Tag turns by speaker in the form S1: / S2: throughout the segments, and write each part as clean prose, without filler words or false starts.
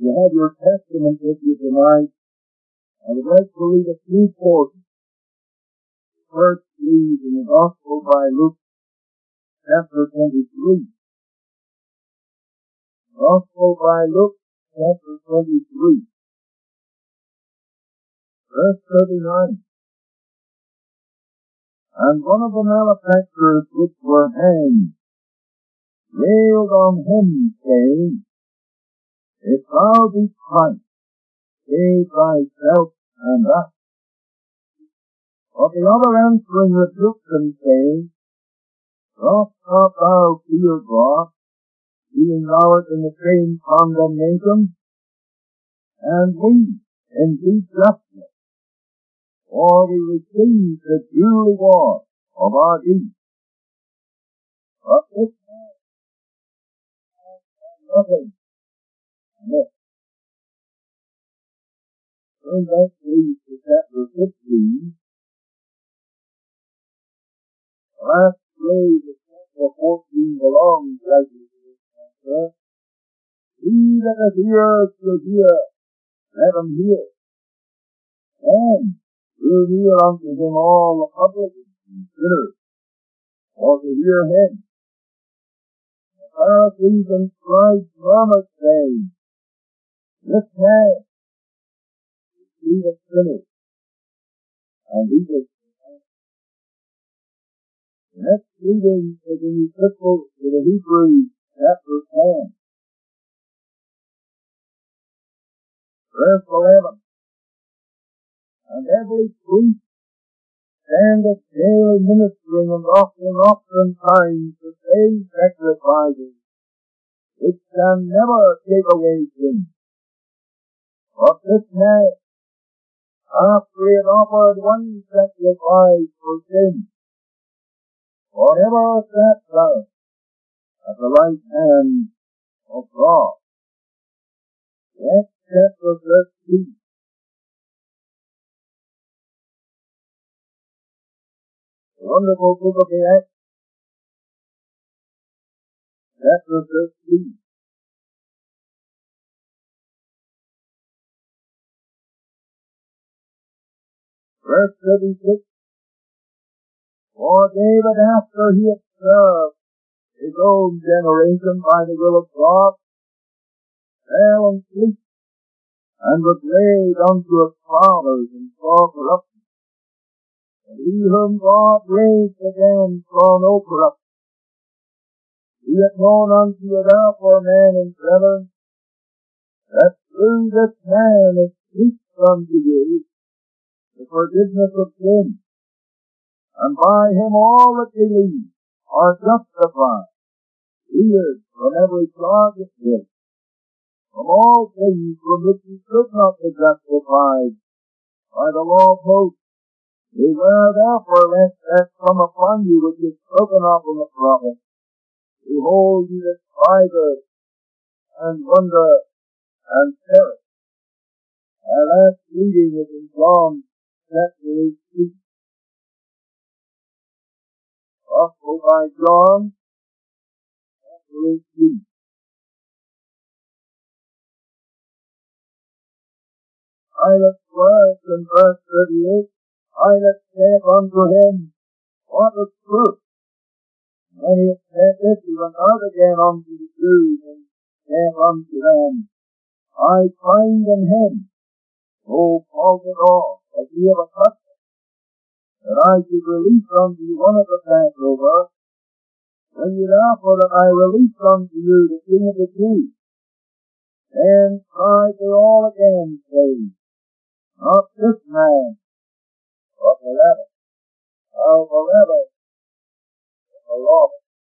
S1: you have your Testament with you tonight, I would like to read a few portions. First, please, in the Gospel by Luke, chapter 23. Gospel by Luke, chapter 23. Verse 39. And one of the malefactors which were hanged railed on him, saying, If thou be Christ, save thyself and us. But the other answering rebuked him, saying, Dost not thou fear God, being thou art in the same condemnation? And we indeed justly, for we receive the due reward of our deeds. But this man has nothing amiss. Turn back please to chapter 15. The last phrase of chapter 14 belongs rightly to this chapter. He that hath ears to hear, let him hear. And drew near unto him all the publicans and sinners, for to hear him. The Pharisees and scribes murmured, saying, This man receiveth sinners, and eateth. The next reading is in the Epistle to the Hebrews, chapter 10, verse 11. And every priest standeth daily ministering and offering oftentimes the same sacrifices, which can never take away sin. But this man, after he had offered one sacrifice for sin, forever sat down at the right hand of God. Acts chapter 13. The wonderful book of the Acts, chapter 13. Verse 36. For David, after he had served his own generation by the will of God, fell asleep, and was laid unto his fathers, and saw corruption. And he whom God raised again saw no corruption. Be it known unto you therefore, men and brethren, that through this man is preached unto you the forgiveness of sin, and by him all that believe are justified, cleared from every charge of guilt, from all things from which you could not be justified by the law of Moses. Beware therefore lest that come upon you which is spoken of in the prophet. Behold, ye despisers, and wonder, and terror. Our last reading is in John chapter 18. Gospel by John chapter 18. Pilate swears in verse 38, Pilate saith unto him, What is truth? And when he had said this, he went out again unto the Jews, and saith unto them, I find in him no fault at all, as ye have a custom, that I should release unto you one of the Passover. When ye therefore that I release unto you the King of the Jews, then cried they all again, saying, Not this man, but Barabbas. Now Barabbas was a robber.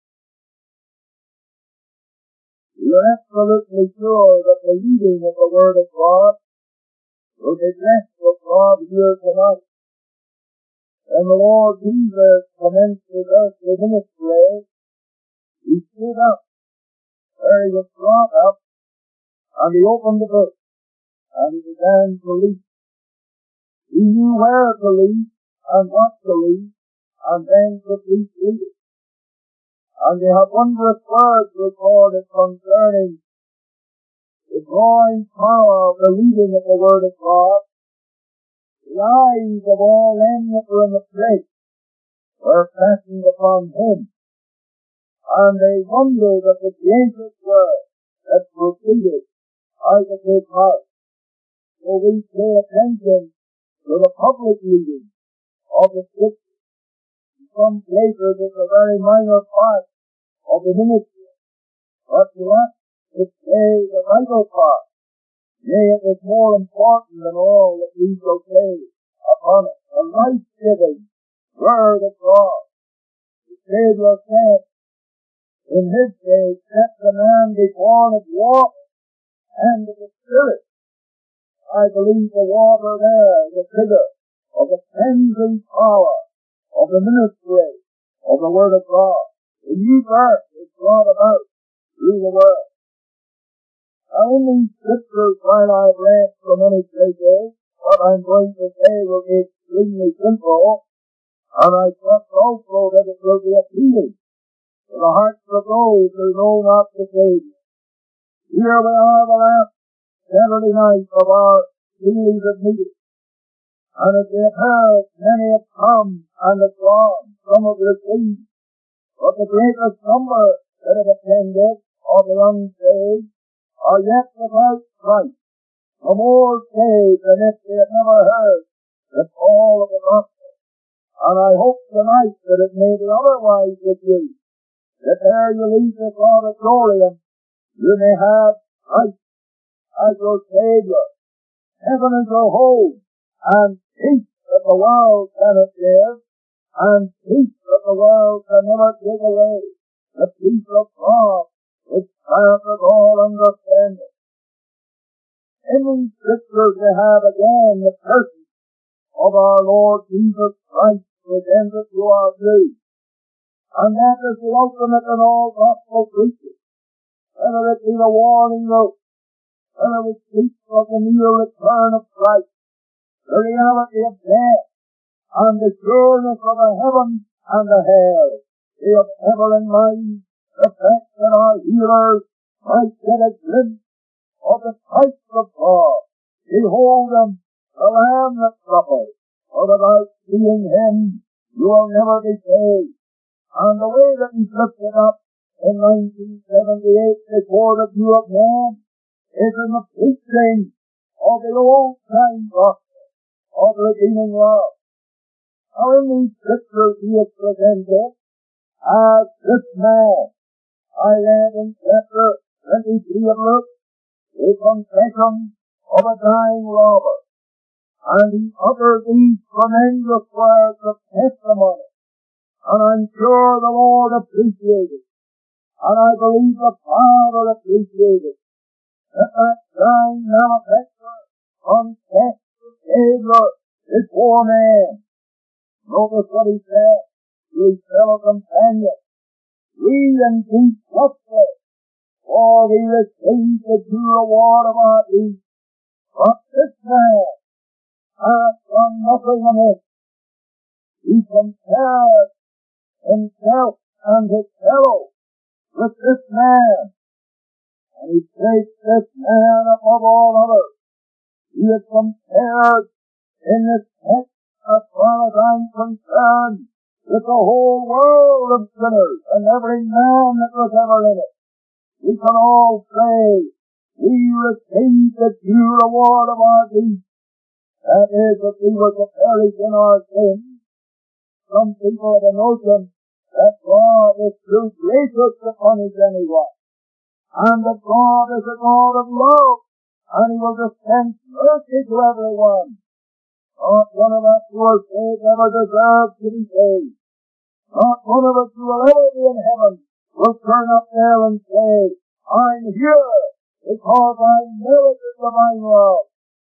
S1: We are absolutely sure that the reading of the Word of God will be blessed with God here tonight. When the Lord Jesus commenced his earthly ministry, he stood up where he was brought up, and he opened the book, and he began to read. He knew where to read, and what to read, and then to read it. And they have wondrous words recorded concerning the drawing power of the reading of the Word of God, the eyes of all them that were in the place were fastened upon Him, and they wondered at the gracious word that proceeded out of His mouth. So we pay attention to the public reading of the Scripture. In some places it's a very minor part of the ministry, but to us it plays a vital part. Yea, it is more important than all that we shall say upon it. A life-giving Word of God. The Savior said, in His day, except the man be born of water and of the Spirit. I believe the water there is a figure of the cleansing power of the ministry of the Word of God. The new birth is brought about through the Word. Now in these Scriptures, while I've read so many places, what I'm going to say will be extremely simple, and I trust also that it will be appealing to the hearts of those who know not the Savior. Here we are the last Saturday night of our series of meetings, and as we have heard, many have come and have gone, some have received, but the greatest number that have attended of the unsaved are yet without Christ, no more saved than if they had never heard the call of the gospel. And I hope tonight that it may be otherwise with you, that ere you leave this auditorium, you may have Christ as your Savior, heaven as your home, and peace that the world cannot give, and peace that the world can never take away, the peace of God which passeth all understanding. In these Scriptures we have again the person of our Lord Jesus Christ presented to our view. And that is the ultimate in all gospel preaching. Whether it be the warning note, whether it speaks of the near return of Christ, the reality of death, and the sureness of the heaven and the hell, we have ever in mind the fact that our hearers might get a glimpse of the Christ of God. Behold Him, the Lamb that suffers, for without seeing Him, you will never be saved. And the way that He lifted up in 1978 before the view of man is in the preaching of the old-time gospel of redeeming love. Now in these Scriptures He is presented as this man. I read in chapter 23 of Luke a confession of a dying robber, and he uttered these tremendous words of testimony, and I'm sure the Lord appreciated, and I believe the Father appreciated, that dying malefactor confessed the Savior before man. Notice what he said to his fellow companions, we indeed justly, for we receive the due reward of our deeds, but this man hath done nothing amiss. He compared himself and his fellow with this man, and he placed this man above all others. He is compared in this text, as far as I'm concerned, with the whole world of sinners and every man that was ever in it. We can all say, we receive the due reward of our deeds. That is, if we were to perish in our sins. Some people have a notion that God is too gracious to punish anyone, and that God is a God of love, and He will dispense mercy to everyone. Not one of us who are saved ever deserves to be saved. Not one of us who will ever be in heaven will turn up there and say, I'm here because I merited divine love.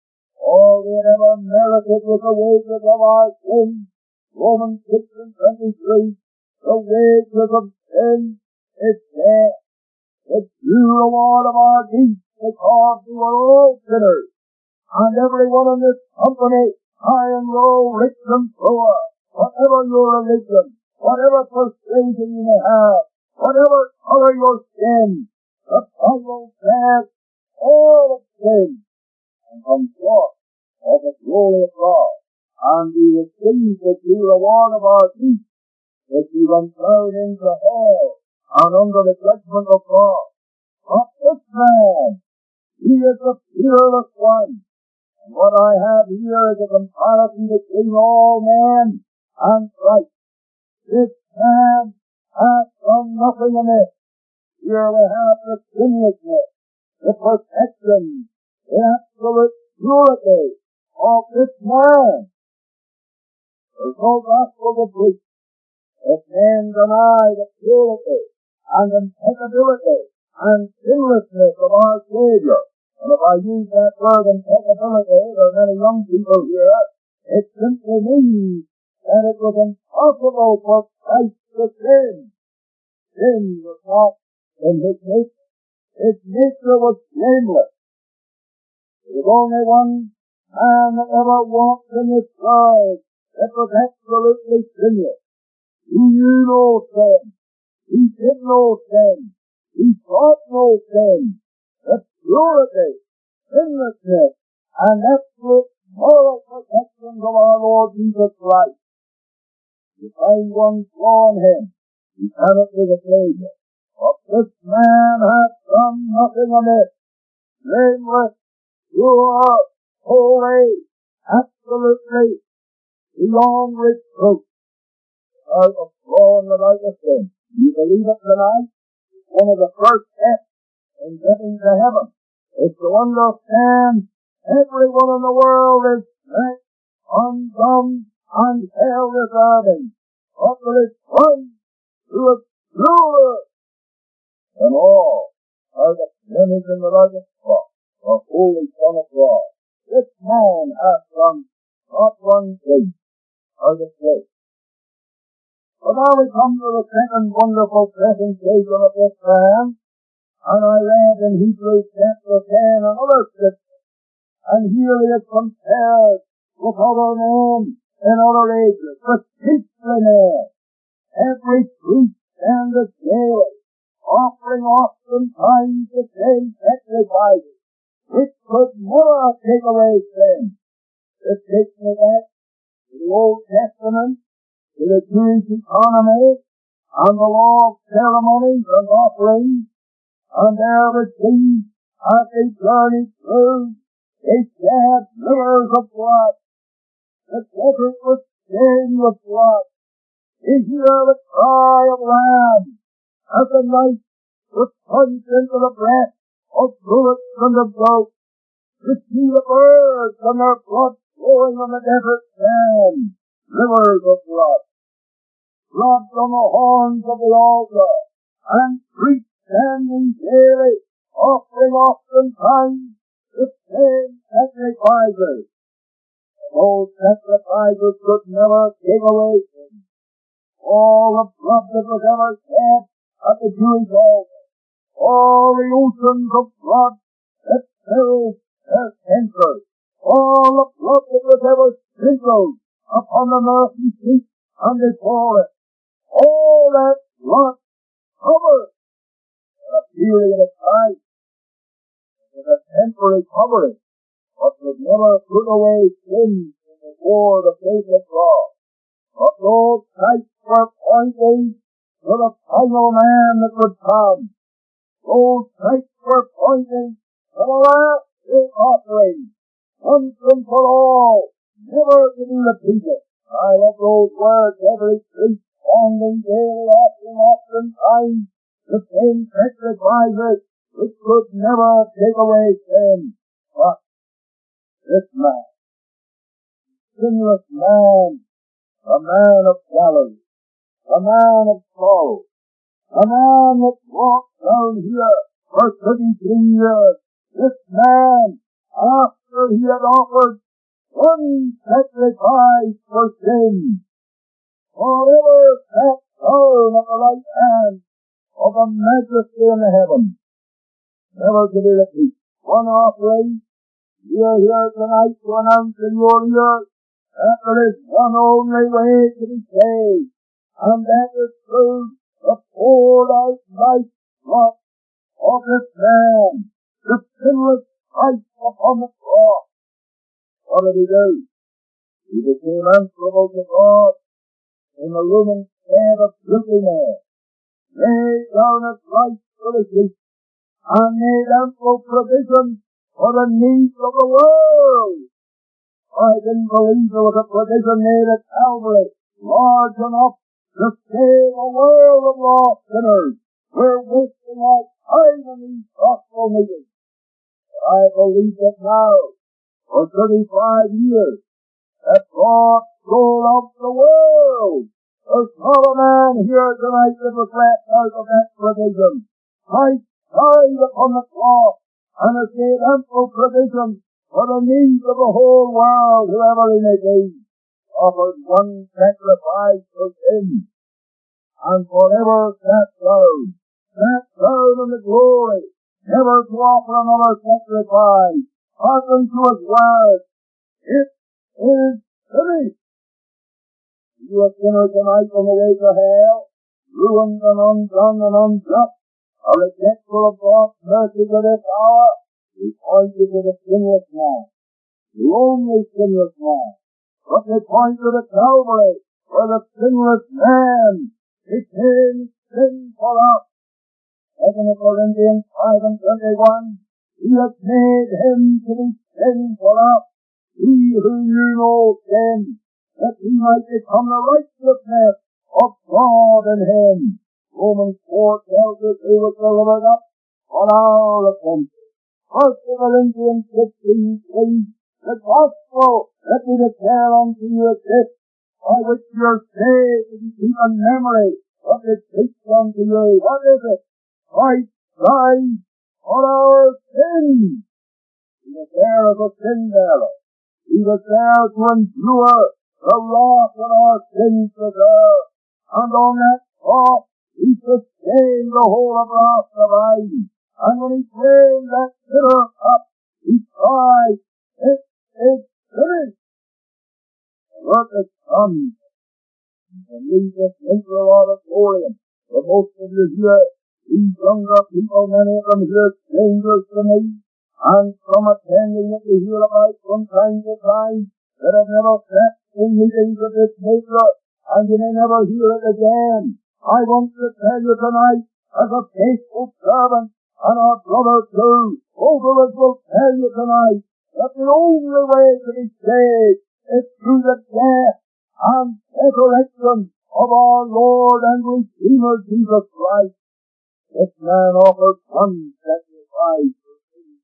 S1: All we have ever merited was the wages of our sin. Romans 6 and 23. The wages of sin is death. The due reward of our deeds, because we were all sinners. And everyone in this company, high and low, rich and poor, whatever your religion, whatever persuasion you may have, whatever color your skin, the Bible says all of sin and come short of the glory of God. And we receive the due reward of our deeds if we went down into hell and under the judgment of God. But this man, he is the fearless one. And what I have here is a comparison between all men and Christ. This man has done nothing amiss. Here we have the sinlessness, the perfection, the absolute purity of this man. There's no gospel to preach if men deny the purity and impeccability and sinlessness of our Savior. And if I use that word impeccability, there are many young people here, it simply means that it was impossible for Christ to sin. Sin was not in his nature. His nature was blameless. There was only one man that ever walked in this world that was absolutely sinless. He knew no sin. He did no sin. He taught no sin. The purity, sinlessness, and absolute moral perfection of our Lord Jesus Christ. You find one flaw in him, he cannot be the Savior. But this man hath done nothing amiss. Blameless, pure, holy, absolutely beyond reproach, without a flaw and without a sin. You believe it tonight? One of the first steps in getting to heaven is to understand everyone in the world is sick, undone, and hell deserving. But there is one who is purer than all, are the blemish in the righteous spot, the Holy Son of God. This man hath done not one thing out of place. But now we come to the second wonderful presentation of this man. And I read in Hebrews chapter 10 another scripture, and here he is compared with other men in other ages, with priestly men. Every priest standeth daily, offering oftentimes the same sacrifices, which could never take away sin. This takes me back to the Old Testament, to the Jewish economy, and the law of ceremonies and offerings. And there we see, as they journeyed through, they shed rivers of blood. The desert was stained with blood. We hear the cry of lambs as the knife was plunged into the breast of bullocks and of goats. We see the birds and their blood flowing on the desert sand, rivers of blood. Blood on the horns of the altar, and priests standing daily, offering oftentimes the same sacrifices. Those sacrifices could never take away sin. All the blood that was ever shed at the Jewish altar, all the oceans of blood that filled their censers, all the blood that was ever sprinkled upon the mercy seat and before it, all that blood covered a period of time. It was a temporary covering, but would never put away sin before the face of God. But those types were pointing to the final man that would come. Those types were pointing to the last great offering, once and for all, never to be repeated. I love those words, every priest standing daily offering oftentimes the same sacrifices which could never take away sin. But this man, sinless man, a man of Galilee, a man of sorrow, a man that walked down here for 33 years, this man, after he had offered one sacrifice for sin, forever sat down at the right hand of the majesty in the heavens, never to be repeated. One offering, we are here tonight to announce in your ears that there is one only way to be saved, and that is through the poured out life blood of this man, the sinless Christ upon the cross. What did he do? He became answerable to God in the lumen stead of guilty men, laid down his life for the sheep, and made ample provision for the needs of the world. I didn't believe there was a provision made at Calvary large enough to save a world of lost sinners. We're wasting our time in these gospel meetings. But I believe that now, for 35 years, that God so loved the world. There's not a man here tonight that was left out of that provision. Christ died upon the cross and has made ample provision for the needs of the whole world, whoever he may be. Offered one sacrifice for sin, and forever sat down in the glory, never to offer another sacrifice. Hearken to his word. It is finished. You a sinner tonight on the way to hell, ruined and undone and unjust, a rejectful of God's mercy to this hour, we point you to the sinless man, the only sinless man. But we point to the Calvary, where the sinless man became sin for us. 2 Corinthians 5:21, he has made him to be sin for us, he who knew no sin, that he might become the righteousness of God in him. Romans 4 tells us he was delivered up for our offenses. 1 Corinthians 15:3, the gospel that we declare unto you is this, by which you are saved, and keep in memory what is preached unto you. What is it? Christ died for our sins. He was there as a sin bearer. He was there to endure the wrath that our sins deserve. And on that cross, he sustained the whole of our divine. And when he drained that bitter cup, he cried, it is finished. The work is done. And leave this central auditorium. For most of you here, these younger people, many of them here strangers to me, and from attending it we hear about from time to time, that have never sat in meetings of this nature, and you may never hear it again. I want to tell you tonight, as a faithful servant, and our brother too, both of us will tell you tonight, that the only way to be saved is through the death and resurrection of our Lord and Redeemer Jesus Christ. This man offered one sacrifice for sin.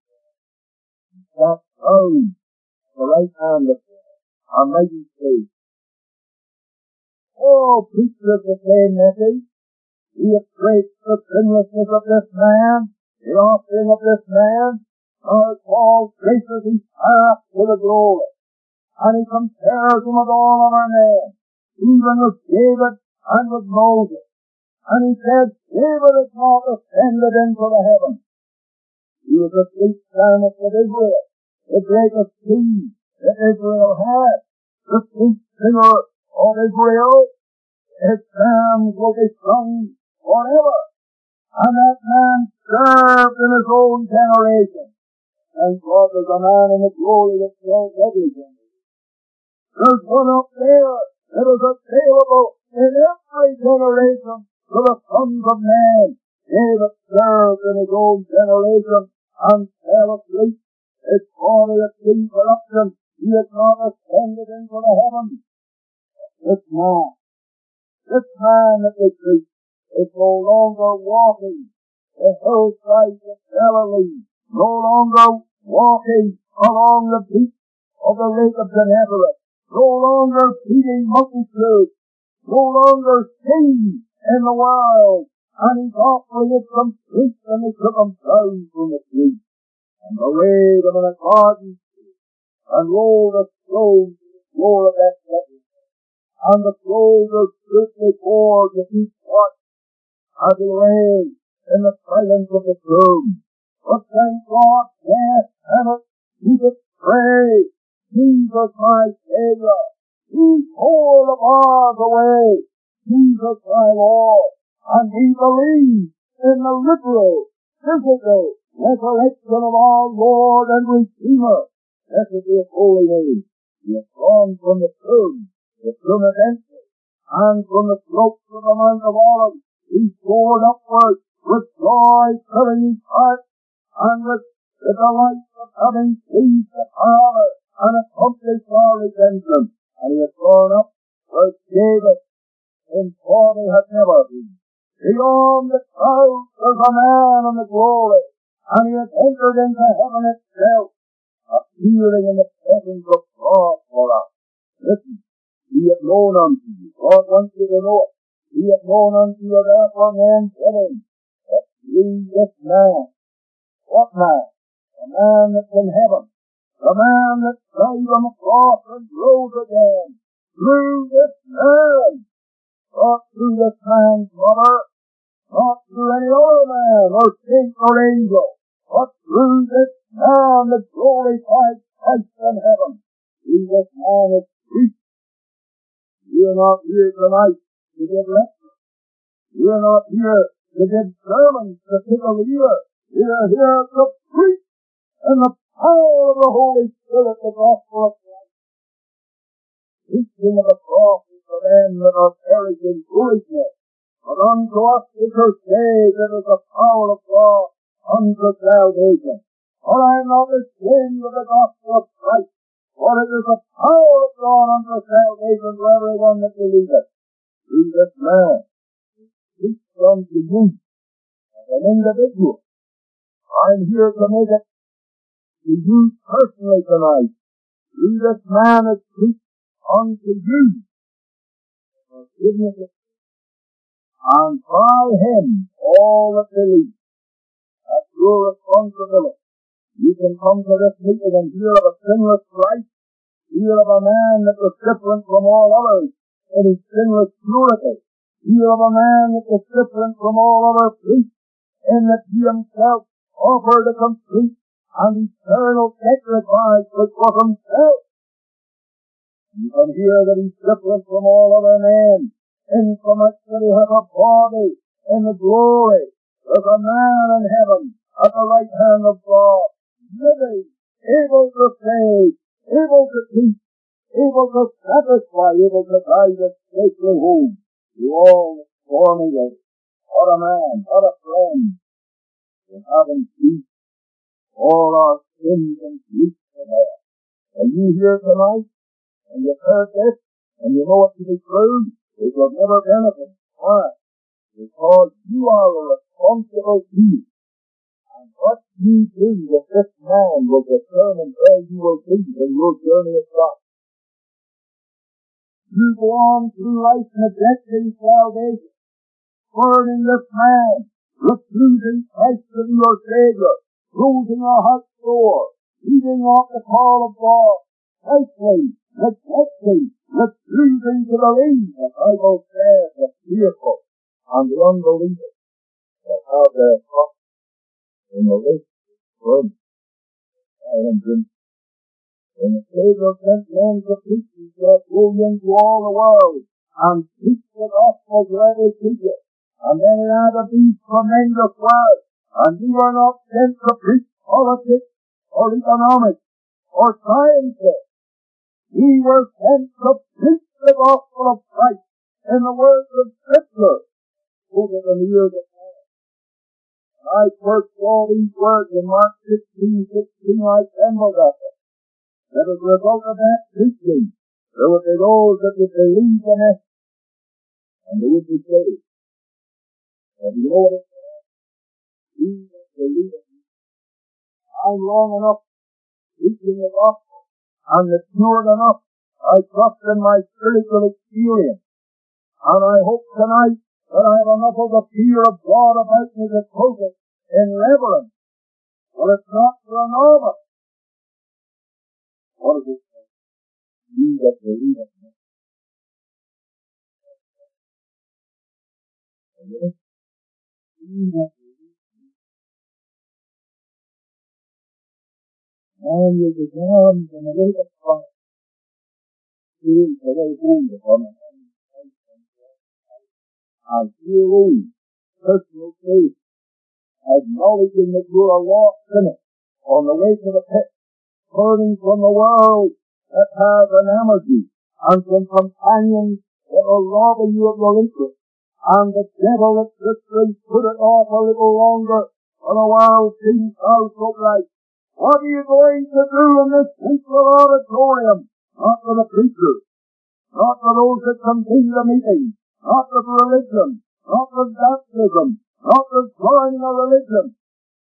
S1: Sat down the right hand of God, a mighty faith. Oh, preachers of the same message, he equates the sinlessness of this man, the offering of this man, as Paul traces his path to the glory. And he compares him with all other men, even with David and with Moses. And he said, David is not ascended into the heavens. He was the chief psalmist of Israel, the greatest king that Israel had, the chief singer of Israel. His psalms will be sung forever. And that man served in his own generation. And God is a man in the glory that serves everything. There's one up there that is available in every generation to the sons of man. David served in his own generation and fell asleep. His body is incorruption. He has not ascended into the heavens. This man that they preach is no longer walking the hillsides of Galilee, no longer walking along the beach of the Lake of Gennesaret, no longer feeding multitudes, no longer singing in the world, and his offering is complete, and they took him down from the tree, and laid him in a garden, and rolled a stone to the floor of that sepulchre. And the soldiers stood before the deep watch as he lay in the silence of the tomb. But thank God, death cannot keep it pray. Jesus, my Savior, he tore the bars away. Jesus, my Lord, and we believe in the literal, physical resurrection of our Lord and Redeemer. Blessed be his holy name. He has gone from the tomb is empty, and from the slopes of the Mount of Olives he soared upward with joy filling his heart, and with the delight of having pleased the Father and accomplished our redemption. And he has gone up where David in 40 had never been. Beyond the clouds was a man in the glory, and he has entered into heaven itself, appearing in the presence of God for us. Listen, be it known unto you. God wants you to know it. Be it known unto you, therefore, men living, that through this man, what man? The man that's in heaven, the man that died on the cross and rose again, through this man, not through this man's mother, not through any other man or saint or angel, but through this man, the glorified Christ in heaven. Through this man is preached. We are not here tonight to give lectures. We are not here to give sermons to tickle the ear. We are here to preach in the power of the Holy Spirit the gospel of Christ. Preaching of the cross is for them that are perishing foolishness, but unto us which are saved it is the power of God unto salvation. For I am not ashamed of the gospel of Christ, for it is the power of God unto salvation to everyone that believeth. Through this man, speak unto you as an individual. I'm here to make it to you personally tonight. Through this man is preached unto you. Forgiveness of sin. And by him all that believe. That's your responsibility. You can come to this meeting and hear of a sinless Christ, hear of a man that was different from all others in his sinless purity, hear of a man that was different from all other priests in that he himself offered a complete and eternal sacrifice which was himself. You can hear that he's different from all other men, insomuch that he has a body in the glory. There's a man in heaven at the right hand of God, living, able to save, able to teach, able to satisfy, able to guide us safely home to all the stormy days. What a man, what a friend, to have him teach all our sins and griefs to bear. Are you here tonight? And you've heard this, and you know it to be true, it will never benefit. Why? Because you are a responsible being. And what you do with this man will determine where you will be in your journey of life. You go on through life neglecting salvation, burning this man, refusing Christ to be your Savior, losing your heart sore, eating off the call of God, trifling, neglecting, refusing to believe. The Bible says the fearful and the unbelievers that have their trust in the lake of and drink. When the Savior sent men to preach, he said, go into all the world and preach the gospel to every creature. And then he added these tremendous words, and you are not sent to preach politics or economics or sciences. We were sent to preach the gospel of Christ in the words of Scripture over the ears of man. I first saw these words in Mark 16:16, I trembled at them. That as a result of that preaching, there would be those that would believe in it, and they would be saved. And you know what it says? We believe in it. I'm long enough preaching the gospel, and matured enough, I trust in my spiritual experience. And I hope tonight that I have enough of the fear of God about me to quote it in reverence. But it's not for a novice. What does it say? You that believe in me. You that believe in me. And you began from the lake of fire. Here is the way home upon the hand of Christ and God. I feel personal faith acknowledging that you're a lost sinner on the way to the pit, turning from the world that has an energy and from companions that are robbing you of your interest, and the devil that literally put it off a little longer when the world seems so bright. What are you going to do in this central auditorium? Not for the preachers, not for those that continue the meeting, not for religion, not for baptism, not for joining a religion.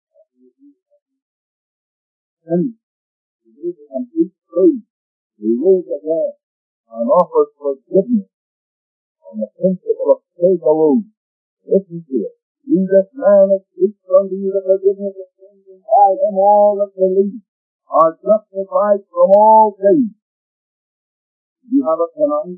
S1: And complete truth. He lives again and offers forgiveness on the principle of faith alone. Listen to it. Jesus, man, that speaks unto you the forgiveness of sins, and by him all that believe are justified from all things. You have it tonight.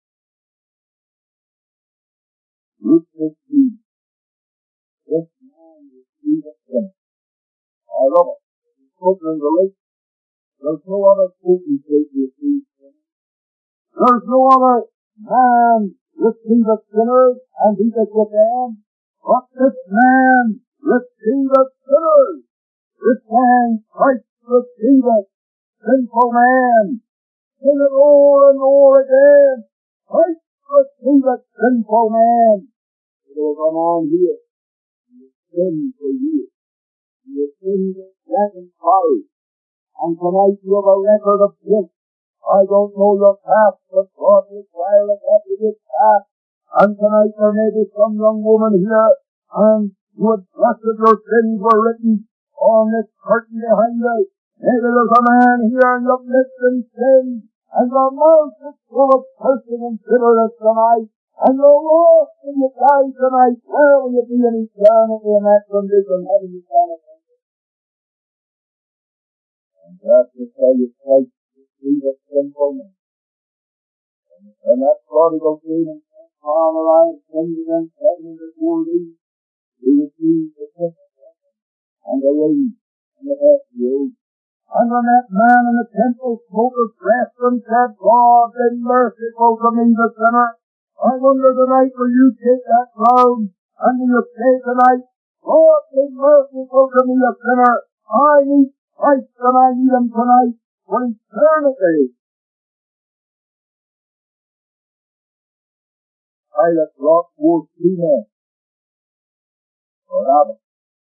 S1: Luke 15. This man is Jesus Christ. I love it. He's spoken in the lake. There's no other speaking state you see. There's no other man receiveth sinners and eateth with them. But this man receiveth sinners. This man Christ receiveth sinful man. Sing it over and over again. Christ receiveth sinful man. It will come on here. He has sinned for you. He has sinned in death and sorrow. And tonight you have a record of guilt. I don't know your past, but God requires a copy of your past. And tonight there may be some young woman here, and you had trusted your sins were written on this curtain behind you. Maybe there's a man here and you've lived in sin, and your mouth is full of cursing and bitterness tonight, and you're lost and you die tonight. Where will you be in eternity in that condition, having you done it? And that's to tell you, Christ receiveth sinful man. And that prodigal came and said, Father, I have sinned against heaven and before thee. He received the sinful man, and the rain, and the best road. And when that man in the temple spoke of breath and said, God, be merciful to me, the sinner, I wonder tonight, will you take that crown, and will you say tonight, God, be merciful to me, a sinner. I need Christ, and I need him tonight for eternity. Pilate brought forth 2 men, Barabbas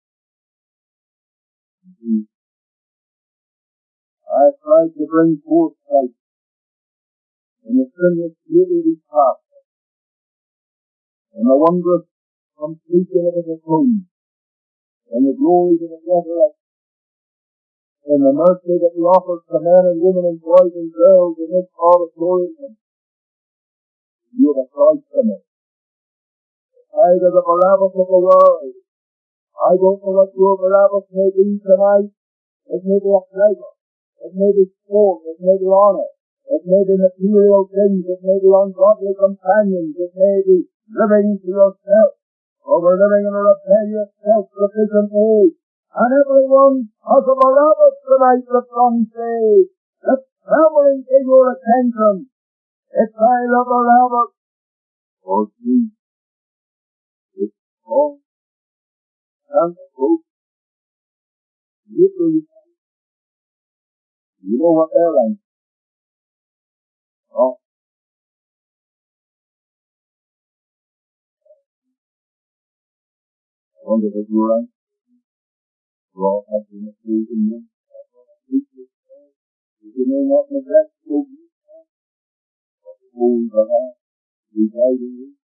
S1: and Jesus. I tried to bring forth Christ in the sinless beauty of his gospel, in the wondrous completion of his atonement, in the glories of his resurrection, in the mercy that he offers to men and women and boys and girls in this auditorium. You have a choice to make. Either the Barabbas of the world. I don't know what your Barabbas may be tonight. It may be a pleasure. It may be sport. It may be honor. It may be material things. It may be ungodly companions. It may be living to yourself. Or we're living in a rebellious, self-sufficient age. And everyone has a Barabbas tonight that's unsaved. That's traveling to your attention. It's either Barabbas or Jesus. It's all and hope. You know what they're like. Oh, I wonder if you're right. We're all having a food in them. You may not neglect food, but the fools are out, residing you.